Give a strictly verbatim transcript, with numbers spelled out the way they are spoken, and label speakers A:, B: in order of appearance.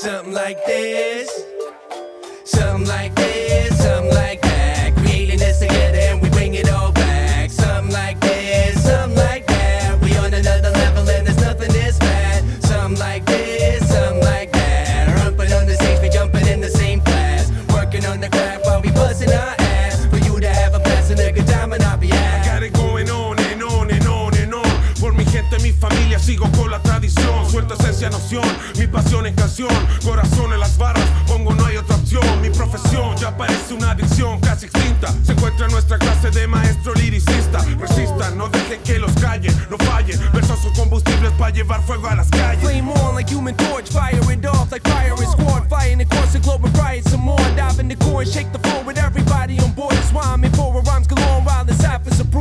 A: Something like this, something like this, something like that. Creating this together and we bring it all back. Something like this, something like that. We on another level and there's nothing this bad. Something like this, something like that. Rumping on the stage, we jumping in the same class. Working on the craft while we busting our ass. For you to have a blast and a good time and I'll be ass.
B: I got it going on and on and on and on. Por mi gente, mi familia, sigo con la tradición. Suelto esencia, noción, mi pasión en canción. Corazón en las barras, pongo no hay otra opción. Mi profesión ya parece una adicción casi extinta. Se encuentra en nuestra clase de maestro liricista. Resistan, no dejen que los callen, no fallen. Versos son combustibles para llevar fuego a las calles.
C: Flame on like Human Torch, fire it off like fire and squad. Fire in the course of global riot, some more. Dive in the core and shake the